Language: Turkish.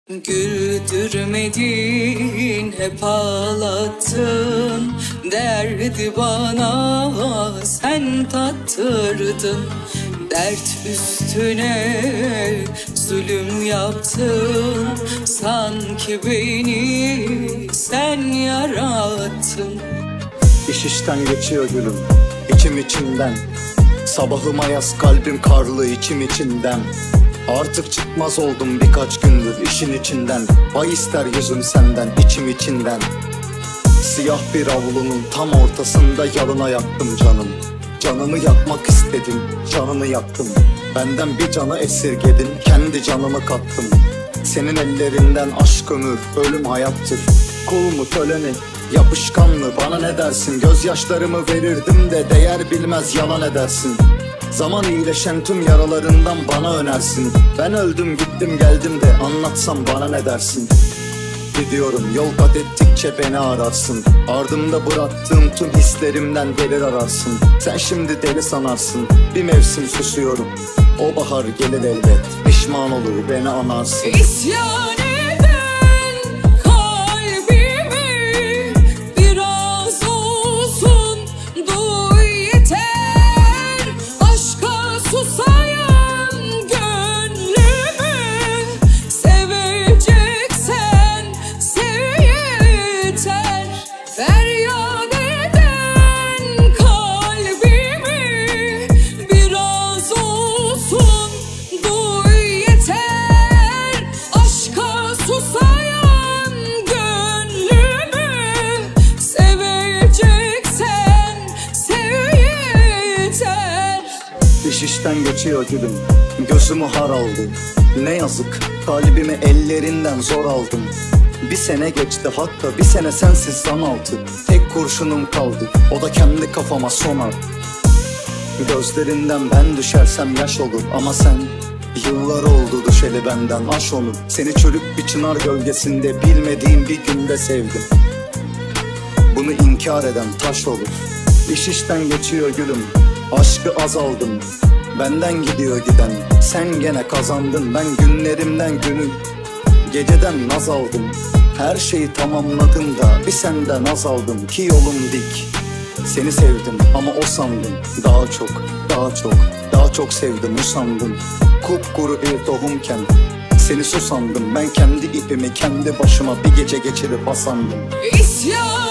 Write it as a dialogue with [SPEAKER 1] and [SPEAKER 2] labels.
[SPEAKER 1] Güldürmedin, hep ağlattın. Derdi bana sen tattırdın. Dert üstüne zulüm yaptın. Sanki beni sen yarattın.
[SPEAKER 2] İş işten geçiyor gülüm, içim içimden. Sabahım ayaz, kalbim karlı, içim içinden. Artık çıkmaz oldum birkaç gündür işin içinden. Vay ister yüzüm senden, içim içinden. Siyah bir avlunun tam ortasında yalına yaktım canım. Canımı yakmak istedim, canını yaktım. Benden bir canı esirgedin, kendi canımı kattım. Senin ellerinden aşk ömür, ölüm hayattır. Kul mu köle mi, yapışkan mı, bana ne dersin? Gözyaşlarımı verirdim de değer bilmez yalan edersin. Zaman iyileşen tüm yaralarından bana önersin. Ben öldüm gittim geldim de anlatsam bana ne dersin? Gidiyorum yol kat ettikçe beni ararsın. Ardımda bıraktığım tüm hislerimden gelir ararsın. Sen şimdi deli sanarsın, bir mevsim susuyorum. O bahar gelir elbet, pişman olur beni anarsın.
[SPEAKER 1] İsyan eden kalbimi biraz olsun duy yeter. Aşka susayan gönlümü seveceksen sev yeter. Feryat eden kalbimi biraz olsun duy yeter. Aşka susayan gönlümü seveceksen sev yeter.
[SPEAKER 2] İş işten geçiyor gülüm, gözümü har aldı. Ne yazık, kalbimi ellerinden zor aldım. Bir sene geçti, hatta bir sene sensiz zan altı. Tek kurşunum kaldı, o da kendi kafama sonar. Gözlerinden ben düşersem yaş olur. Ama sen, yıllar oldu düşeli benden aş olur. Seni çürük bir çınar gölgesinde bilmediğim bir günde sevdim. Bunu inkar eden taş olur. İş işten geçiyor gülüm, aşkı azaldım. Benden gidiyor giden, sen gene kazandın. Ben günlerimden günüm, geceden naz aldım. Her şeyi tamamladım da bir senden naz aldım. Ki yolum dik, seni sevdim ama o sandım. Daha çok, daha çok, daha çok sevdim usandım. Kupkuru bir tohumken seni susandım. Ben kendi ipimi kendi başıma bir gece geçirip asandım.
[SPEAKER 1] İsyan